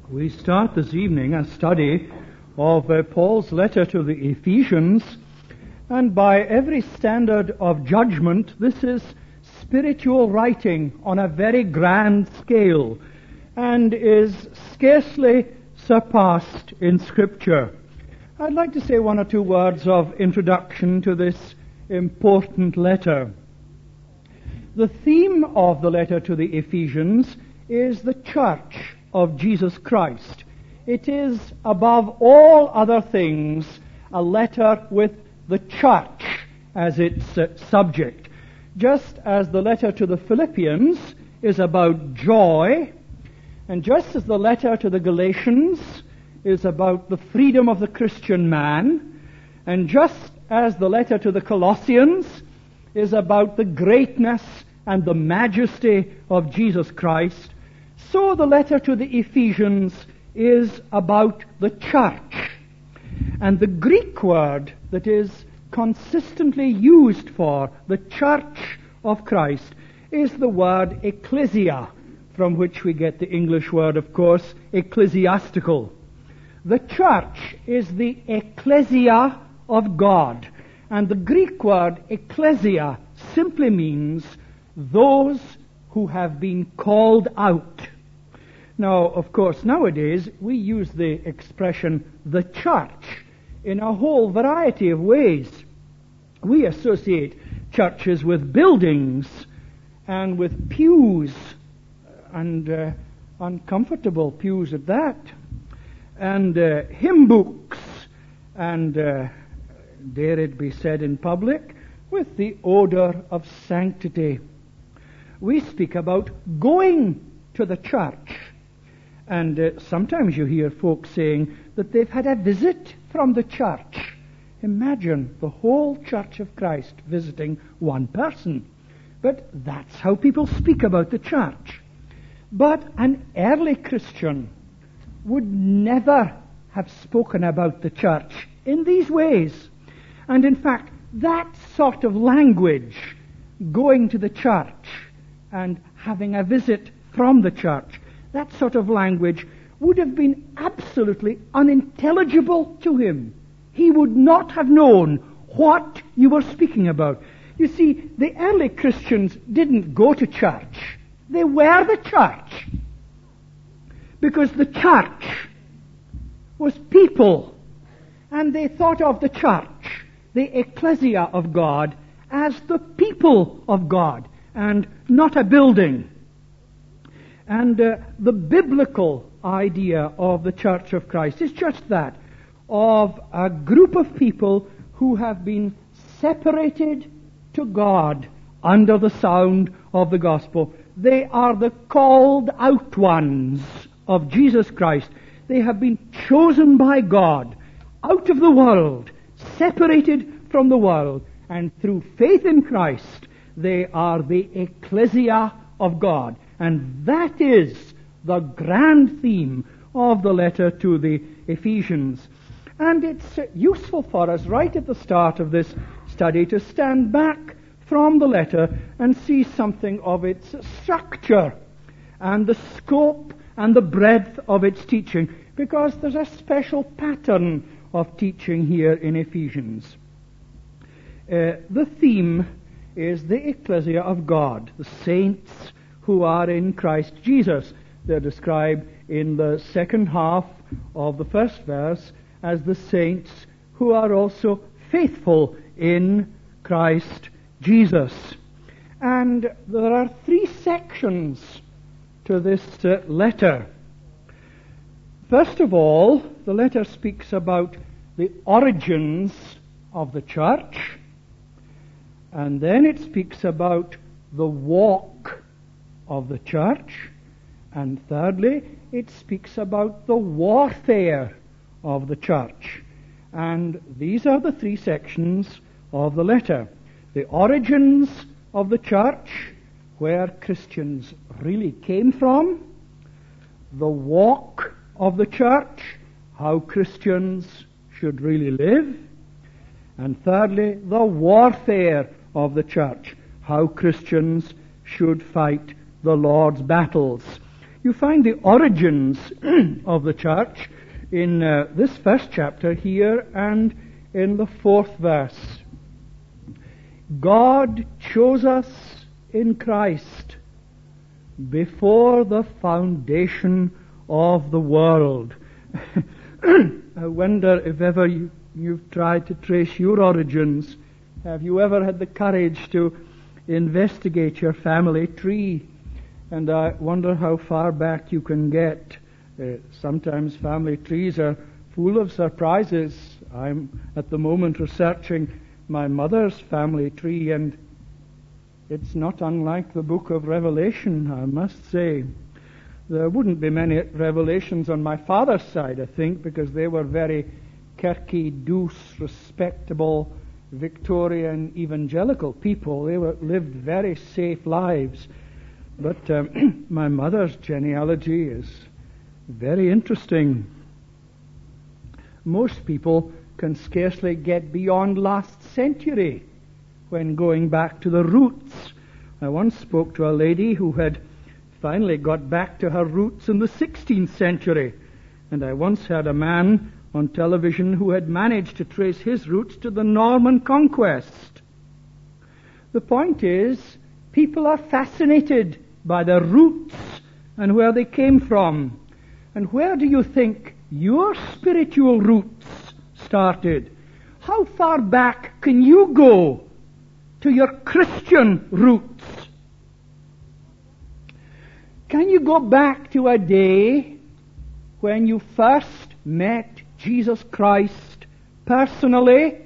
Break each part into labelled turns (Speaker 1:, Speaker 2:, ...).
Speaker 1: We start this evening a study of Paul's letter to the Ephesians, and by every standard of judgment, this is spiritual writing on a very grand scale and is scarcely surpassed in Scripture. I'd like to say one or two words of introduction to this important letter. The theme of the letter to the Ephesians is the church of Jesus Christ. It is, above all other things, a letter with the church as its subject. Just as the letter to the Philippians is about joy, and just as the letter to the Galatians is about the freedom of the Christian man, and just as the letter to the Colossians is about the greatness and the majesty of Jesus Christ, so the letter to the Ephesians is about the church. And the Greek word that is consistently used for the church of Christ is the word ecclesia, from which we get the English word, of course, ecclesiastical. The church is the ecclesia of God. And the Greek word ecclesia simply means those who have been called out. Now, of course, nowadays we use the expression the church in a whole variety of ways. We associate churches with buildings and with pews, and uncomfortable pews at that, and hymn books, and, dare it be said in public, with the odor of sanctity. We speak about going to the church. And sometimes you hear folks saying that they've had a visit from the church. Imagine the whole Church of Christ visiting one person. But that's how people speak about the church. But an early Christian would never have spoken about the church in these ways. And in fact, that sort of language, going to the church and having a visit from the church, that sort of language would have been absolutely unintelligible to him. He would not have known what you were speaking about. You see, the early Christians didn't go to church. They were the church. Because the church was people. And they thought of the church, the ecclesia of God, as the people of God, and not a building. And the biblical idea of the Church of Christ is just that, of a group of people who have been separated to God under the sound of the gospel. They are the called out ones of Jesus Christ. They have been chosen by God out of the world, separated from the world, and through faith in Christ, they are the ecclesia of God. And that is the grand theme of the letter to the Ephesians. And it's useful for us right at the start of this study to stand back from the letter and see something of its structure and the scope and the breadth of its teaching, because there's a special pattern of teaching here in Ephesians. The theme is the ecclesia of God, the saints who are in Christ Jesus. They're described in the second half of the first verse as the saints who are also faithful in Christ Jesus. And there are three sections to this letter. First of all, the letter speaks about the origins of the church, and then it speaks about the walk of the church, and thirdly, it speaks about the warfare of the church. And these are the three sections of the letter. The origins of the church, where Christians really came from. The walk of the church, how Christians should really live. And thirdly, the warfare of the church, how Christians should fight the Lord's battles. You find the origins of the church in this first chapter here and in the 4th verse. God chose us in Christ before the foundation of the world. I wonder if ever you've tried to trace your origins. Have you ever had the courage to investigate your family tree? And I wonder how far back you can get. Sometimes family trees are full of surprises. I'm at the moment researching my mother's family tree, and it's not unlike the book of Revelation, I must say. There wouldn't be many revelations on my father's side, I think, because they were very Kirky, Douce, respectable, Victorian, evangelical people. They lived very safe lives. But my mother's genealogy is very interesting. Most people can scarcely get beyond last century when going back to the roots. I once spoke to a lady who had finally got back to her roots in the 16th century. And I once heard a man on television who had managed to trace his roots to the Norman Conquest. The point is, people are fascinated by their roots and where they came from. And where do you think your spiritual roots started? How far back can you go to your Christian roots? Can you go back to a day when you first met Jesus Christ personally,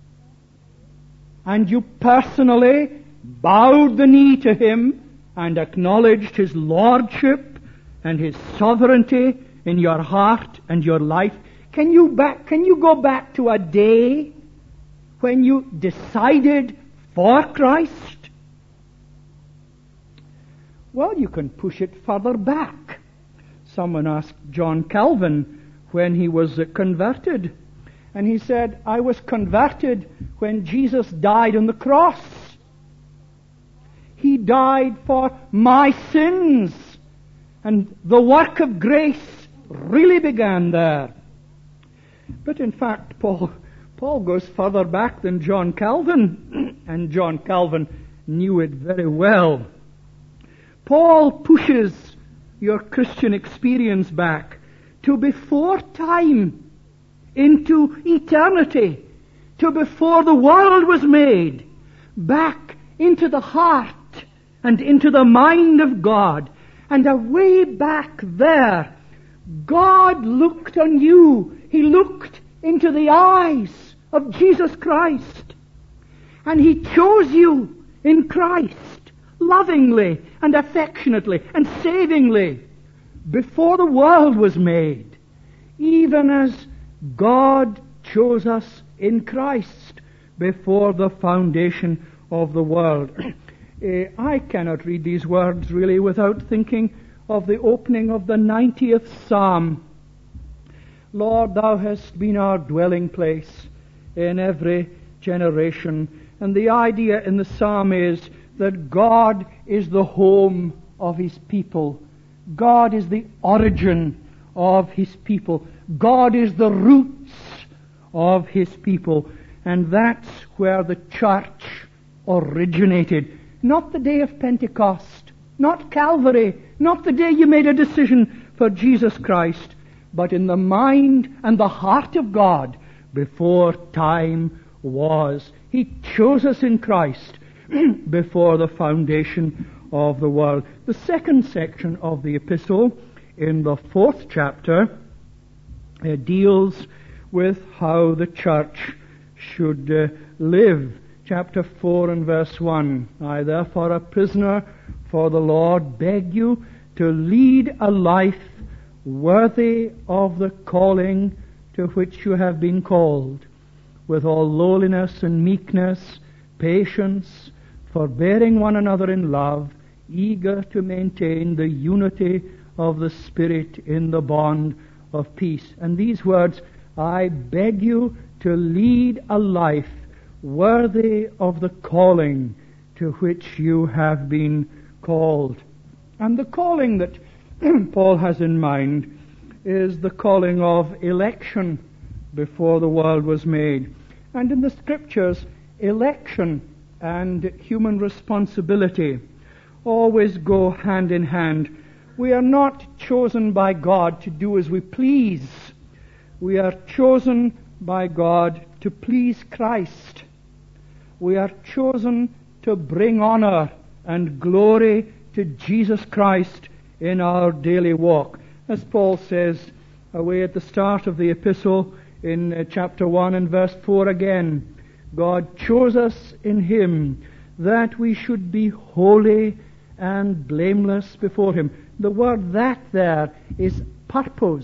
Speaker 1: and you personally bowed the knee to Him and acknowledged His lordship and His sovereignty in your heart and your life? Can you go back to a day when you decided for Christ? Well, you can push it further back. Someone asked John Calvin when he was converted, and he said, I was converted when Jesus died on the cross. He died for my sins, and the work of grace really began there. But in fact, Paul goes further back than John Calvin, and John Calvin knew it very well. Paul pushes your Christian experience back to before time, into eternity, to before the world was made, back into the heart and into the mind of God. And away back there, God looked on you. He looked into the eyes of Jesus Christ. And He chose you in Christ, lovingly and affectionately and savingly, before the world was made, even as God chose us in Christ before the foundation of the world. I cannot read these words really without thinking of the opening of the 90th Psalm. Lord, Thou hast been our dwelling place in every generation. And the idea in the Psalm is that God is the home of His people. God is the origin of His people. God is the roots of His people. And that's where the church originated. Not the day of Pentecost, not Calvary, not the day you made a decision for Jesus Christ, but in the mind and the heart of God before time was. He chose us in Christ before the foundation of the world. The second section of the epistle, in the 4th chapter, deals with how the church should live. Chapter 4 and verse 1. I therefore, a prisoner for the Lord, beg you to lead a life worthy of the calling to which you have been called, with all lowliness and meekness, patience, forbearing one another in love, eager to maintain the unity of the Spirit in the bond of peace. And these words, I beg you to lead a life worthy of the calling to which you have been called. And the calling that Paul has in mind is the calling of election before the world was made. And in the Scriptures, election and human responsibility always go hand in hand. We are not chosen by God to do as we please. We are chosen by God to please Christ. We are chosen to bring honor and glory to Jesus Christ in our daily walk. As Paul says away at the start of the epistle in chapter 1 and verse 4 again, God chose us in Him that we should be holy and blameless before Him. The word "that" there is purpose.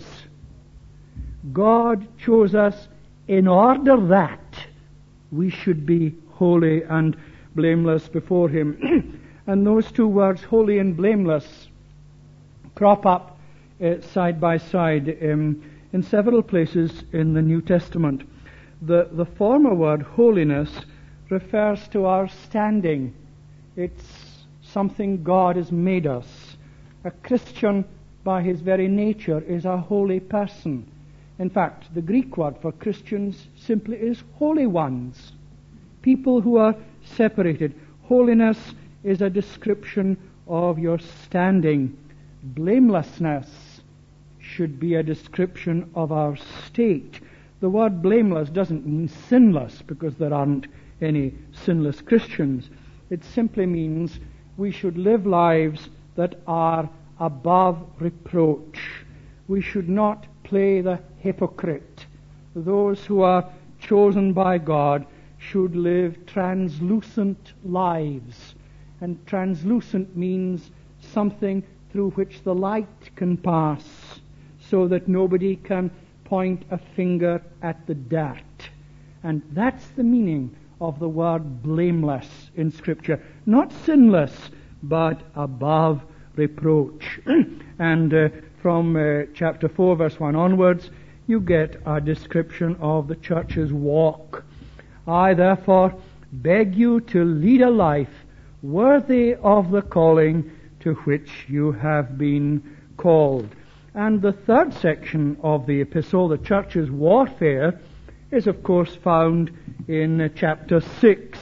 Speaker 1: God chose us in order that we should be holy and blameless before Him. And those two words, holy and blameless, crop up side by side in several places in the New Testament. The former word, holiness, refers to our standing. It's something God has made us. A Christian, by his very nature, is a holy person. In fact, the Greek word for Christians simply is holy ones. People who are separated. Holiness is a description of your standing. Blamelessness should be a description of our state. The word blameless doesn't mean sinless, because there aren't any sinless Christians. It simply means we should live lives that are above reproach. We should not play the hypocrite. Those who are chosen by God should live translucent lives. And translucent means something through which the light can pass, so that nobody can point a finger at the dirt. And that's the meaning of the word blameless in Scripture. Not sinless, but above reproach. And from chapter 4, verse 1 onwards, you get a description of the church's walk. I therefore beg you to lead a life worthy of the calling to which you have been called. And the third section of the epistle, the church's warfare, is of course found in chapter 6,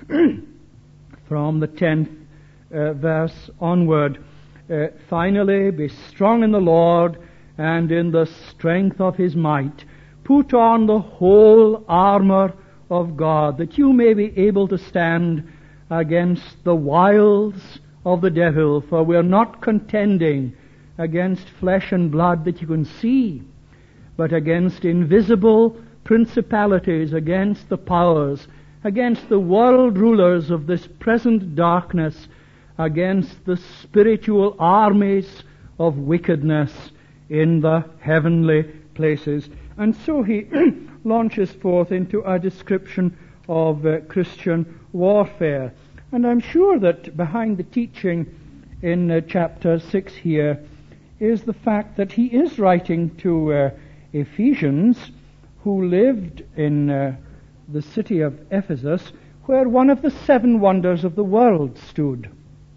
Speaker 1: from the 10th verse onward. Finally, be strong in the Lord and in the strength of His might. Put on the whole armor of God, that you may be able to stand against the wiles of the devil. For we are not contending against flesh and blood that you can see, but against invisible principalities, against the powers, against the world rulers of this present darkness, against the spiritual armies of wickedness in the heavenly places. And so he launches forth into a description of Christian warfare. And I'm sure that behind the teaching in chapter 6 here is the fact that he is writing to Ephesians, who lived in the city of Ephesus, where one of the 7 wonders of the world stood.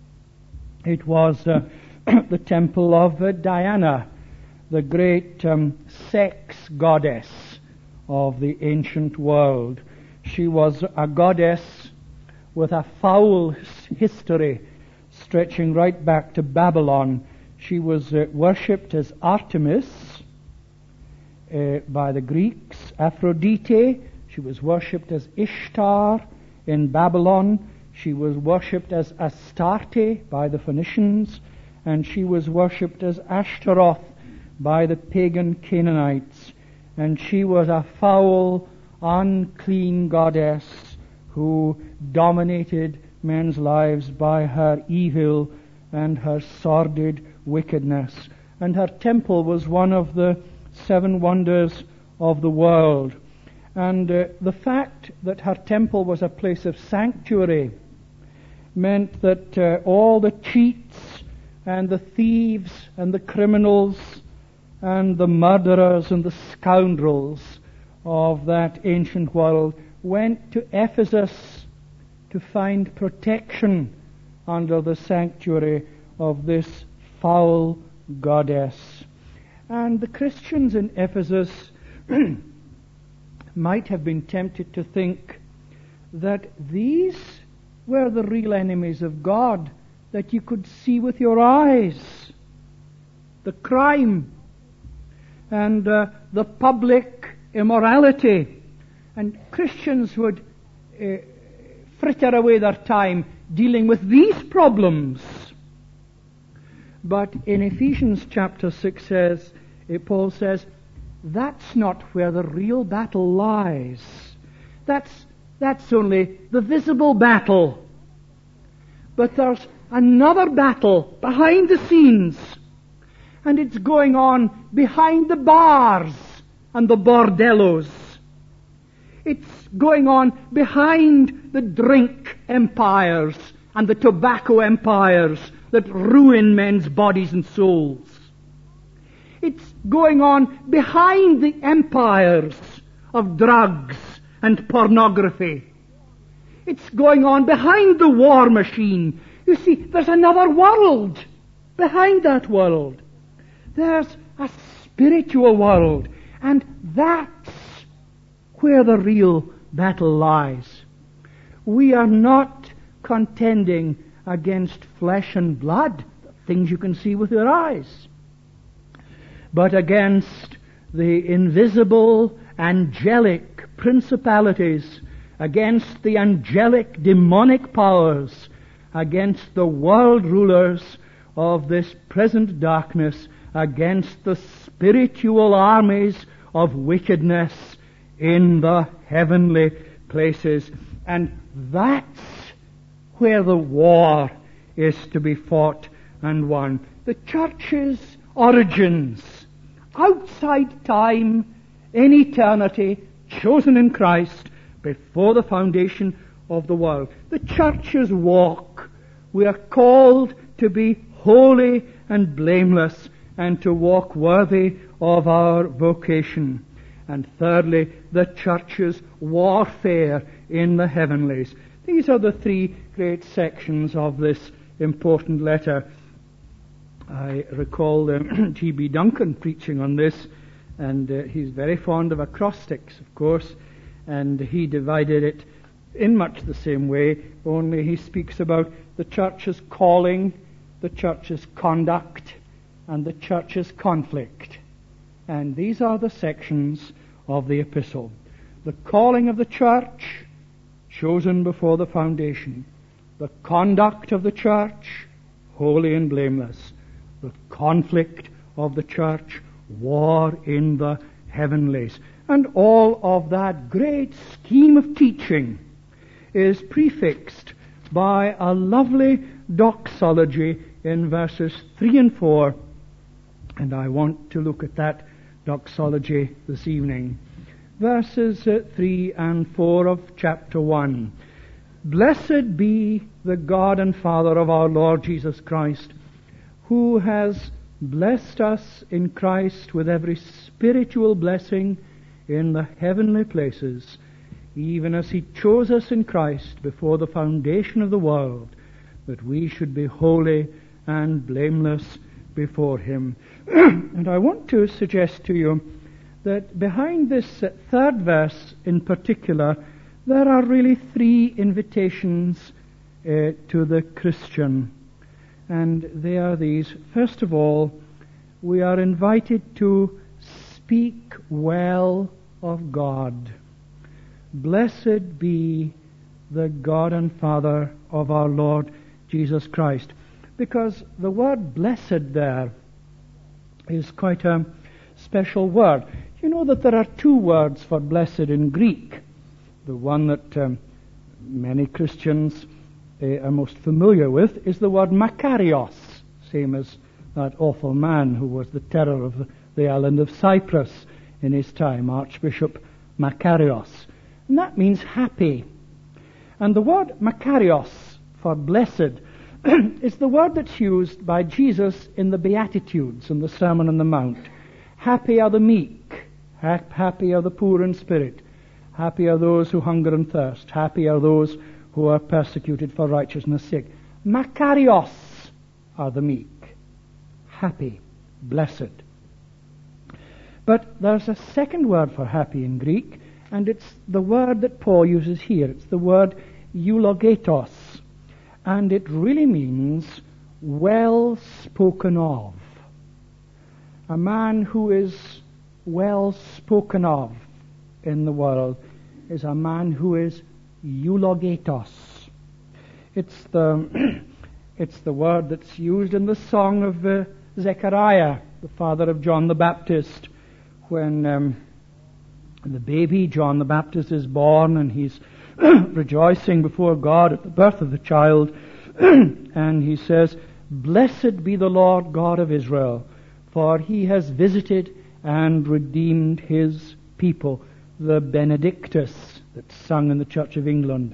Speaker 1: It was the temple of Diana, the great sex goddess of the ancient world. She was a goddess with a foul history stretching right back to Babylon. She was worshipped as Artemis by the Greeks. Aphrodite, she was worshipped as Ishtar in Babylon. She was worshipped as Astarte by the Phoenicians, and she was worshipped as Ashtaroth by the pagan Canaanites. And she was a foul, unclean goddess who dominated men's lives by her evil and her sordid wickedness. And her temple was one of the 7 wonders of the world. And the fact that her temple was a place of sanctuary meant that all the cheats and the thieves and the criminals and the murderers and the scoundrels of that ancient world went to Ephesus to find protection under the sanctuary of this foul goddess. And the Christians in Ephesus might have been tempted to think that these were the real enemies of God that you could see with your eyes. The crime and the public immorality. And Christians would fritter away their time dealing with these problems. But in Ephesians chapter 6 Paul says, that's not where the real battle lies. That's only the visible battle. But there's another battle behind the scenes. And it's going on behind the bars and the bordellos. It's going on behind the drink empires and the tobacco empires that ruin men's bodies and souls. It's going on behind the empires of drugs and pornography. It's going on behind the war machine. You see, there's another world behind that world. There's a spiritual world, and that's where the real battle lies. We are not contending against flesh and blood, things you can see with your eyes, but against the invisible angelic principalities, against the angelic demonic powers, against the world rulers of this present darkness, against the spiritual armies of wickedness in the heavenly places. And that's where the war is to be fought and won. The church's origins, outside time, in eternity, chosen in Christ before the foundation of the world. The church's walk, we are called to be holy and blameless and to walk worthy of our vocation. And thirdly, the church's warfare in the heavenlies. These are the three great sections of this important letter. I recall G.B. Duncan preaching on this, and he's very fond of acrostics, of course, and he divided it in much the same way, only he speaks about the church's calling, the church's conduct, and the church's conflict. And these are the sections of the epistle. The calling of the church, chosen before the foundation. The conduct of the church, holy and blameless. The conflict of the church, war in the heavenlies. And all of that great scheme of teaching is prefixed by a lovely doxology in verses 3 and 4. And I want to look at that doxology this evening. Verses 3 and 4 of chapter 1. Blessed be the God and Father of our Lord Jesus Christ, who has blessed us in Christ with every spiritual blessing in the heavenly places, even as He chose us in Christ before the foundation of the world, that we should be holy and blameless before Him. And I want to suggest to you that behind this third verse in particular, there are really three invitations to the Christian. And they are these. First of all, we are invited to speak well of God. Blessed be the God and Father of our Lord Jesus Christ. Because the word blessed there is quite a special word. You know that there are two words for blessed in Greek. The one that many Christians are most familiar with is the word Makarios, same as that awful man who was the terror of the island of Cyprus in his time, Archbishop Makarios. And that means happy. And the word Makarios for blessed is the word that's used by Jesus in the Beatitudes and the Sermon on the Mount. Happy are the meek, happy are the poor in spirit, happy are those who hunger and thirst, happy are those who are persecuted for righteousness' sake. Makarios are the meek, happy. blessed. But there's a second word for happy in Greek, and it's the word that Paul uses here. It's the word eulogetos, and it really means well spoken of. A man who is well spoken of in the world is a man who is eulogetos. It's the word that's used in the song of Zechariah, the father of John the Baptist, when the baby John the Baptist is born, and he's rejoicing before God at the birth of the child, and he says, "Blessed be the Lord God of Israel, for he has visited and redeemed his people," the Benedictus that's sung in the Church of England.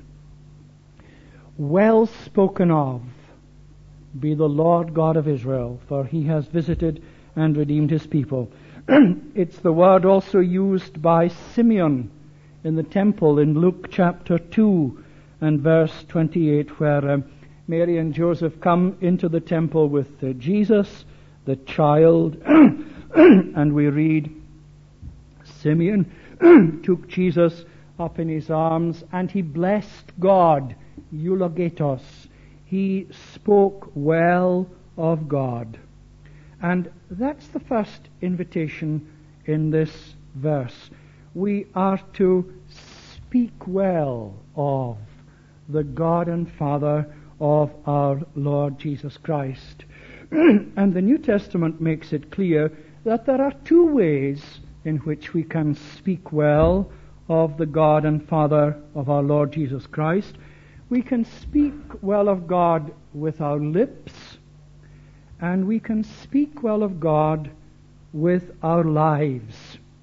Speaker 1: Well spoken of be the Lord God of Israel, for he has visited and redeemed his people. It's the word also used by Simeon in the temple in Luke chapter 2 and verse 28, where Mary and Joseph come into the temple with Jesus, the child, and we read, Simeon took Jesus up in his arms, and he blessed God, eulogetos. He spoke well of God. And that's the first invitation in this verse. We are to speak well of the God and Father of our Lord Jesus Christ. And the New Testament makes it clear that there are two ways in which we can speak well of the God and Father of our Lord Jesus Christ. We can speak well of God with our lips, and we can speak well of God with our lives.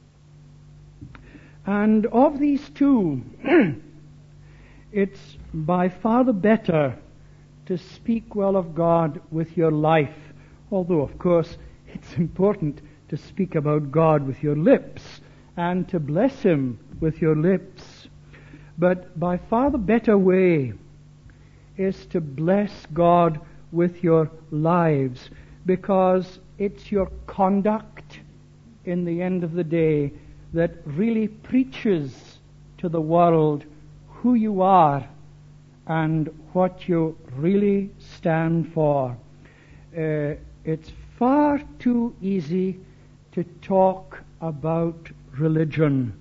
Speaker 1: And of these two, it's by far the better to speak well of God with your life, although, of course, it's important to speak about God with your lips and to bless Him with your lips. But by far the better way is to bless God with your lives, because it's your conduct in the end of the day that really preaches to the world who you are and what you really stand for. It's far too easy to talk about religion.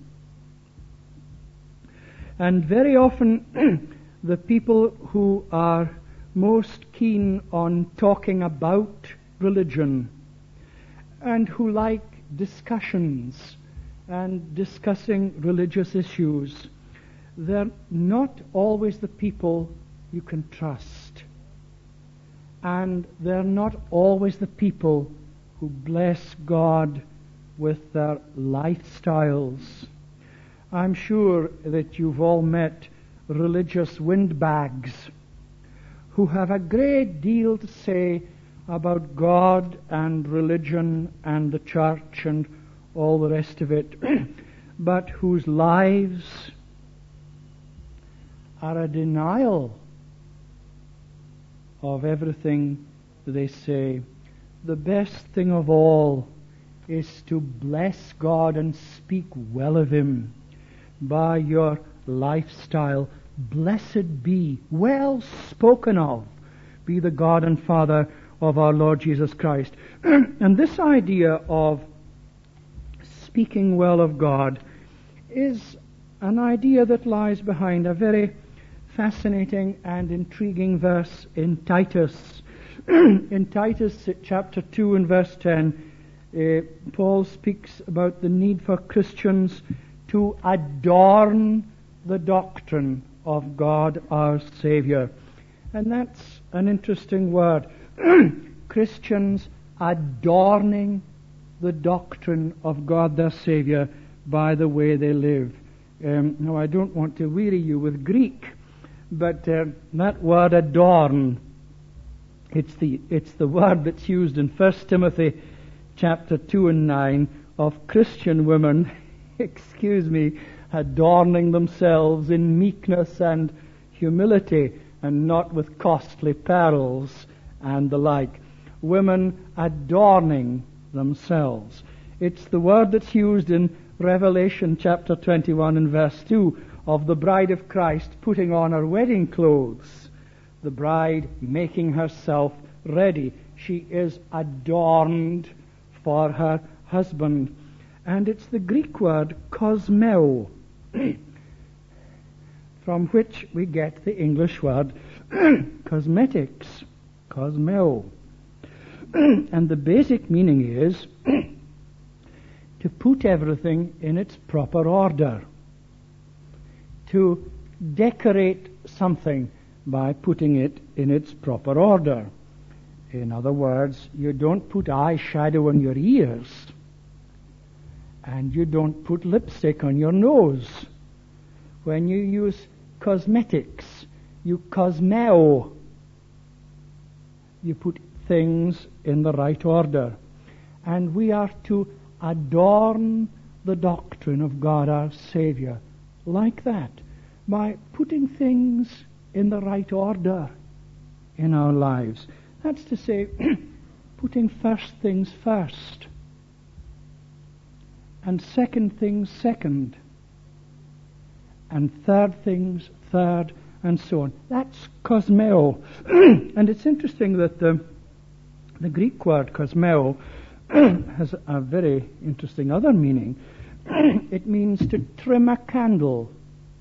Speaker 1: And very often the people who are most keen on talking about religion and who like discussions and discussing religious issues, they're not always the people you can trust. And they're not always the people who bless God with their lifestyles. I'm sure that you've all met religious windbags who have a great deal to say about God and religion and the church and all the rest of it, but whose lives are a denial of everything they say. The best thing of all is to bless God and speak well of Him by your lifestyle. Blessed be, well spoken of, be the God and Father of our Lord Jesus Christ. And this idea of speaking well of God is an idea that lies behind a very fascinating and intriguing verse in Titus. In Titus chapter 2 and verse 10, Paul speaks about the need for Christians to adorn the doctrine of God our Savior. And that's an interesting word. Christians adorning the doctrine of God their Savior by the way they live. Now, I don't want to weary you with Greek, but that word adorn, it's the word that's used in 1 Timothy chapter 2 and 9 of Christian women, adorning themselves in meekness and humility, and not with costly pearls and the like. Women adorning themselves. It's the word that's used in Revelation chapter 21 and verse 2 of the bride of Christ putting on her wedding clothes. The bride making herself ready. She is adorned for her husband. And it's the Greek word kosmeo, from which we get the English word cosmetics, kosmeo. And the basic meaning is to put everything in its proper order, to decorate something by putting it in its proper order. In other words, you don't put eyeshadow on your ears, and you don't put lipstick on your nose. When you use cosmetics, you cosmeo. You put things in the right order. And we are to adorn the doctrine of God our Savior like that, by putting things in the right order in our lives. That's to say, putting first things first, and second things second, and third things third, and so on. That's kosmeo. And it's interesting that the Greek word kosmeo has a very interesting other meaning. It means to trim a candle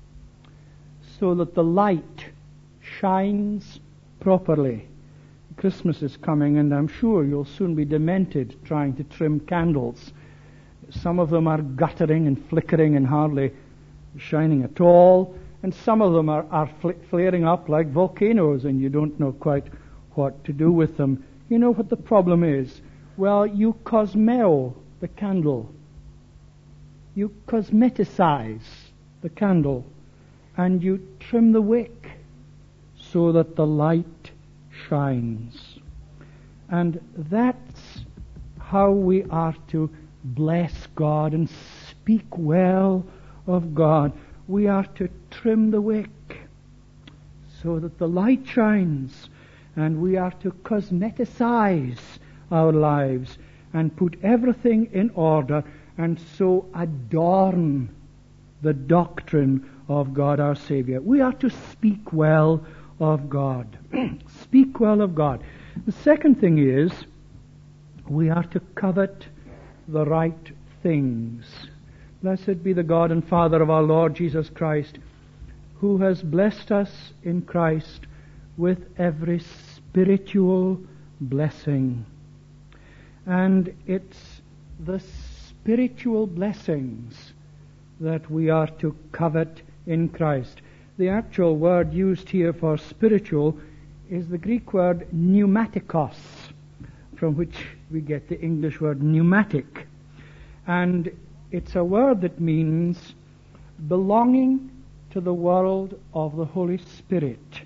Speaker 1: so that the light shines properly. Christmas is coming, and I'm sure you'll soon be demented trying to trim candles. Some of them are guttering and flickering and hardly shining at all, and some of them are flaring up like volcanoes, and you don't know quite what to do with them. You know what the problem is? Well, you kosmeo the candle. You cosmeticize the candle, and you trim the wick so that the light shines. And that's how we are to bless God and speak well of God. We are to trim the wick so that the light shines, and we are to cosmeticize our lives and put everything in order, and so adorn the doctrine of God our Savior. We are to speak well of God. Speak well of God. The second thing is, we are to covet the right things. Blessed be the God and Father of our Lord Jesus Christ, who has blessed us in Christ with every spiritual blessing. And it's the spiritual blessings that we are to covet in Christ. The actual word used here for spiritual is the Greek word pneumatikos, from which we get the English word pneumatic. And it's a word that means belonging to the world of the Holy Spirit.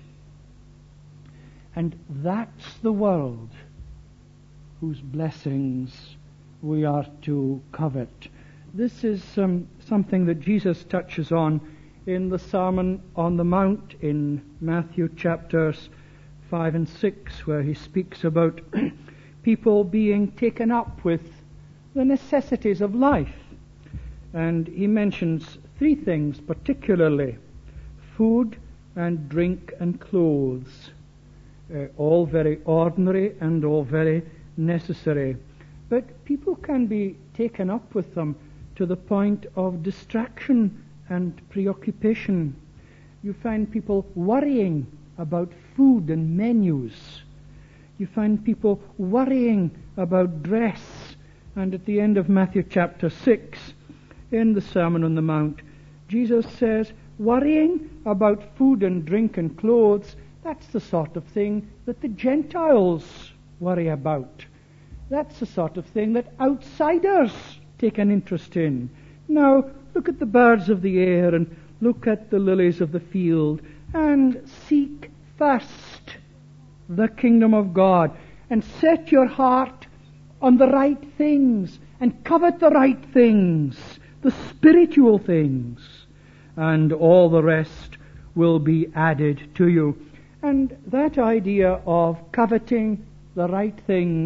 Speaker 1: And that's the world whose blessings we are to covet. This is something that Jesus touches on in the Sermon on the Mount in Matthew chapters 5 and 6, where he speaks about people being taken up with the necessities of life. And he mentions three things particularly: food and drink and clothes. All very ordinary and all very necessary. But people can be taken up with them to the point of distraction and preoccupation. You find people worrying about food and menus. You find people worrying about dress. And at the end of Matthew chapter 6, in the Sermon on the Mount, Jesus says, worrying about food and drink and clothes, that's the sort of thing that the Gentiles worry about. That's the sort of thing that outsiders take an interest in. Now, look at the birds of the air and look at the lilies of the field, and seek first the kingdom of God, and set your heart on the right things, and covet the right things, the spiritual things, and all the rest will be added to you. And that idea of coveting the right things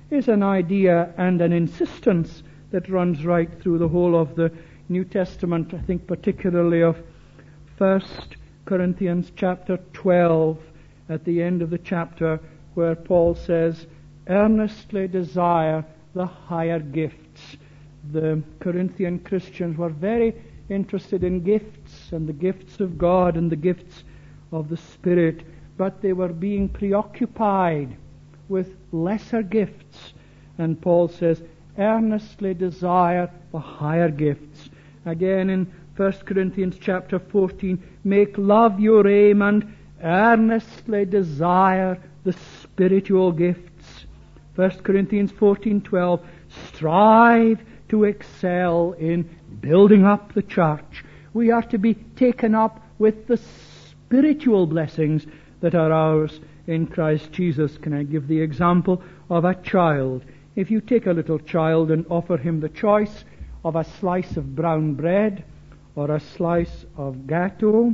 Speaker 1: is an idea and an insistence that runs right through the whole of the New Testament. I think particularly of 1 Corinthians chapter 12, at the end of the chapter, where Paul says, earnestly desire the higher gifts. The Corinthian Christians were very interested in gifts, and the gifts of God and the gifts of the Spirit, but they were being preoccupied with lesser gifts. And Paul says, earnestly desire the higher gifts. Again in 1 Corinthians chapter 14, make love your aim and earnestly desire the spiritual gifts. 1 Corinthians 14:12, strive to excel in building up the church. We are to be taken up with the spiritual blessings that are ours in Christ Jesus. Can I give the example of a child? If you take a little child and offer him the choice of a slice of brown bread or a slice of gâteau,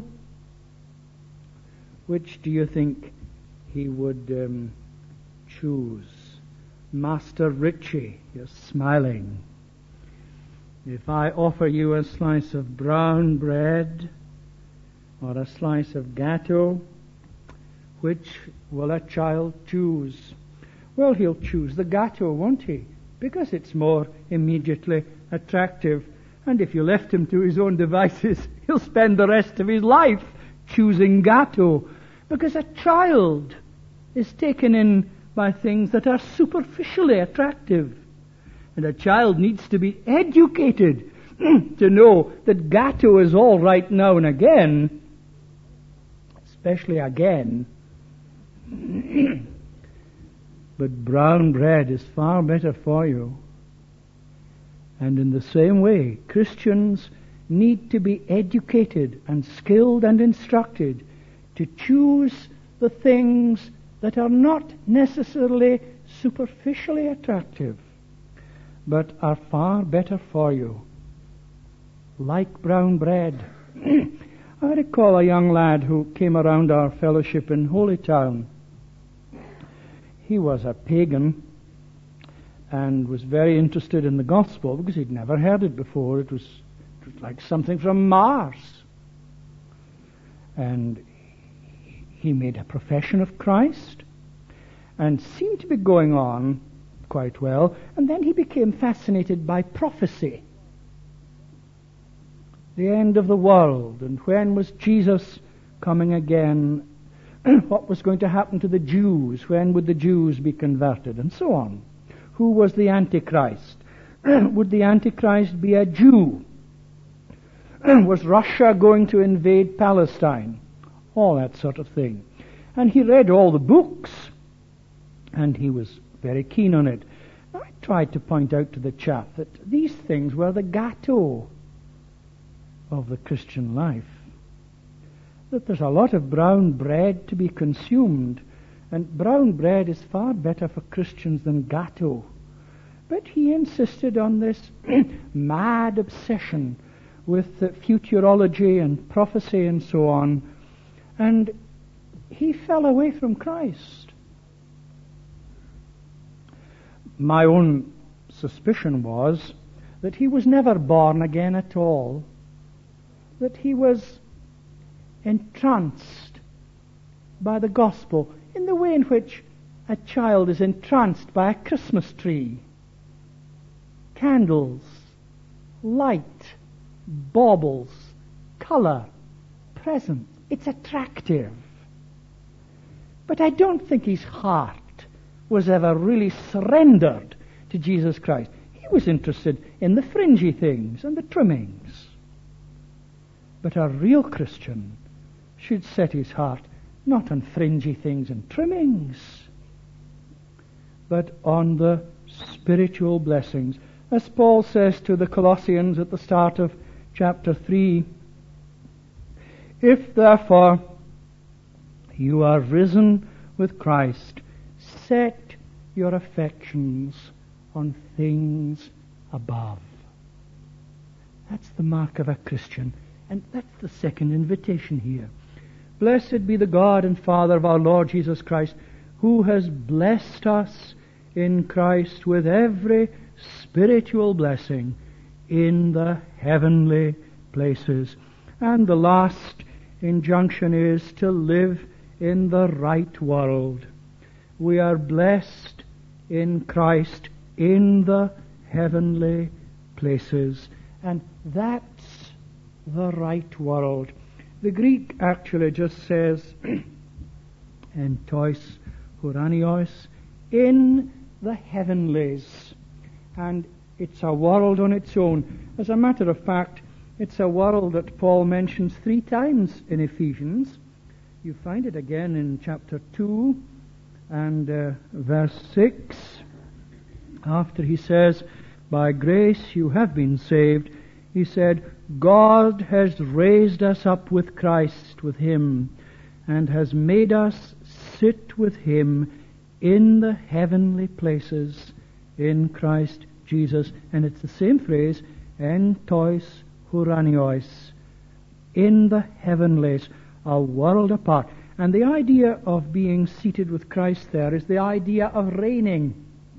Speaker 1: which do you think he would choose? Master Ritchie, you're smiling. If I offer you a slice of brown bread or a slice of gâteau, which will a child choose? Well, he'll choose the gâteau, won't he? Because it's more immediately attractive. And if you left him to his own devices, he'll spend the rest of his life choosing gâteau. Because a child is taken in by things that are superficially attractive. And a child needs to be educated to know that gâteau is all right now and again, especially again. But brown bread is far better for you. And in the same way, Christians need to be educated and skilled and instructed to choose the things that are not necessarily superficially attractive, but are far better for you, like brown bread. I recall a young lad who came around our fellowship in Holytown. He was a pagan and was very interested in the gospel because he'd never heard it before. It was like something from Mars. And he made a profession of Christ and seemed to be going on quite well. And then he became fascinated by prophecy. The end of the world, and when was Jesus coming again? What was going to happen to the Jews? When would the Jews be converted? And so on. Who was the Antichrist? Would the Antichrist be a Jew? Was Russia going to invade Palestine? All that sort of thing. And he read all the books, and he was very keen on it. I tried to point out to the chap that these things were the gâteau of the Christian life. That there's a lot of brown bread to be consumed, and brown bread is far better for Christians than gâteau. But he insisted on this mad obsession with futurology and prophecy and so on, and he fell away from Christ. My own suspicion was that he was never born again at all, that he was entranced by the gospel in the way in which a child is entranced by a Christmas tree. Candles, light, baubles, colour, presents. It's attractive. But I don't think his heart was ever really surrendered to Jesus Christ. He was interested in the fringy things and the trimmings. But a real Christian should set his heart not on fringy things and trimmings, but on the spiritual blessings. As Paul says to the Colossians at the start of chapter 3, if therefore you are risen with Christ, set your affections on things above. That's the mark of a Christian, and that's the second invitation here. Blessed be the God and Father of our Lord Jesus Christ, who has blessed us in Christ with every spiritual blessing in the heavenly places. And the last injunction is to live in the right world. We are blessed in Christ in the heavenly places. And that's the right world. The Greek actually just says, entois huranios, in the heavenlies. And it's a world on its own. As a matter of fact, it's a world that Paul mentions 3 times in Ephesians. You find it again in chapter 2 and verse 6. After he says, by grace you have been saved, he said, God has raised us up with Christ, with Him, and has made us sit with Him in the heavenly places in Christ Jesus. And it's the same phrase, entois huranios, in the heavenlies, a world apart. And the idea of being seated with Christ there is the idea of reigning.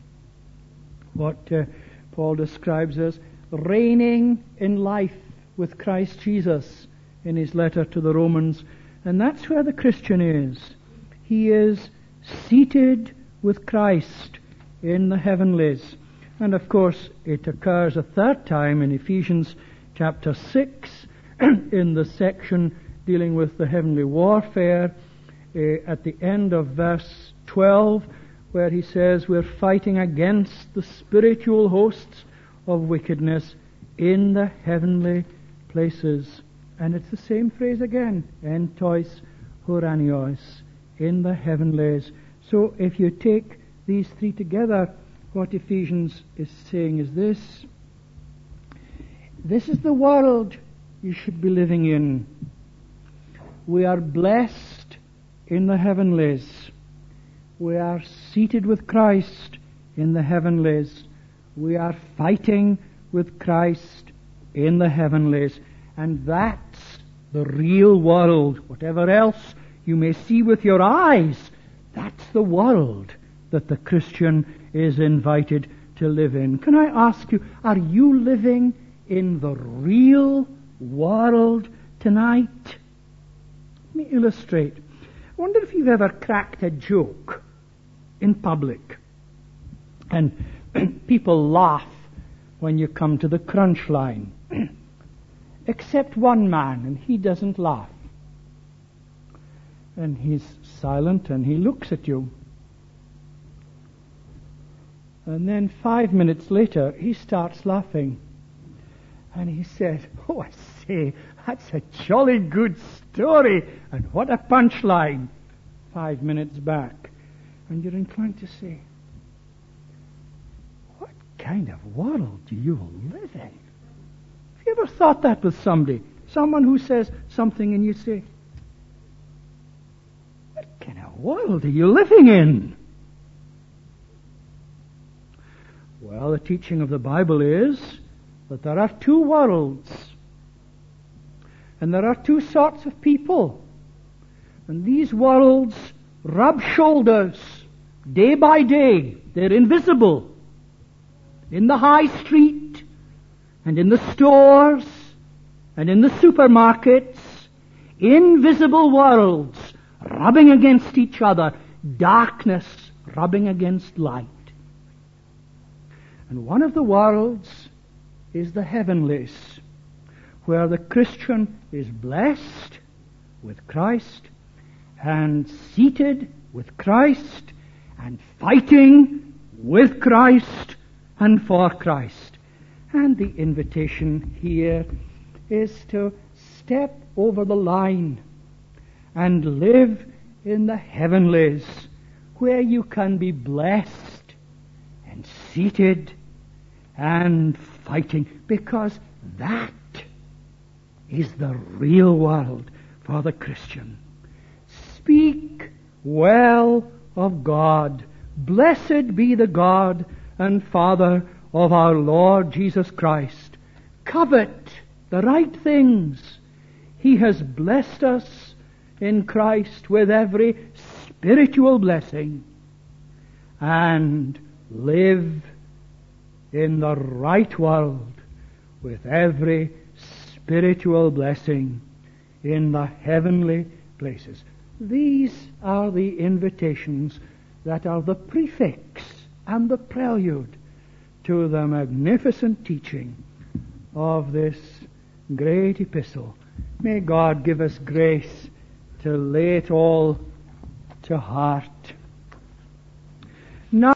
Speaker 1: What Paul describes as reigning in life with Christ Jesus in his letter to the Romans. And that's where the Christian is. He is seated with Christ in the heavenlies. And of course, it occurs a 3rd time in Ephesians chapter 6, in the section dealing with the heavenly warfare, at the end of verse 12, where he says we're fighting against the spiritual hosts of wickedness in the heavenly places. And it's the same phrase again, entois huranios, in the heavenlies. So if you take these 3 together, what Ephesians is saying is this. This is the world you should be living in. We are blessed in the heavenlies. We are seated with Christ in the heavenlies. We are fighting with Christ in the heavenlies. And that's the real world. Whatever else you may see with your eyes, that's the world that the Christian is invited to live in. Can I ask you, are you living in the real world tonight? Let me illustrate. I wonder if you've ever cracked a joke in public and people laugh when you come to the crunch line. Except one man, and he doesn't laugh. And he's silent and he looks at you. And then 5 minutes later, he starts laughing. And he says, oh, I say, that's a jolly good story. And what a punchline. 5 minutes back. And you're inclined to say, what kind of world do you live in? Have you ever thought that with somebody? Someone who says something and you say, what kind of world are you living in? Well, the teaching of the Bible is that there are 2 worlds. And there are 2 sorts of people. And these worlds rub shoulders day by day. They're invisible. In the high street, and in the stores, and in the supermarkets, invisible worlds rubbing against each other, darkness rubbing against light. And one of the worlds is the heavenlies, where the Christian is blessed with Christ and seated with Christ and fighting with Christ and for Christ. And the invitation here is to step over the line and live in the heavenlies, where you can be blessed and seated and fighting, because that is the real world for the Christian. Speak well of God. Blessed be the God and Father of our Lord Jesus Christ. Covet the right things. He has blessed us in Christ with every spiritual blessing. And live in the right world with every spiritual blessing in the heavenly places. These are the invitations that are the prefix and the prelude to the magnificent teaching of this great epistle. May God give us grace to lay it all to heart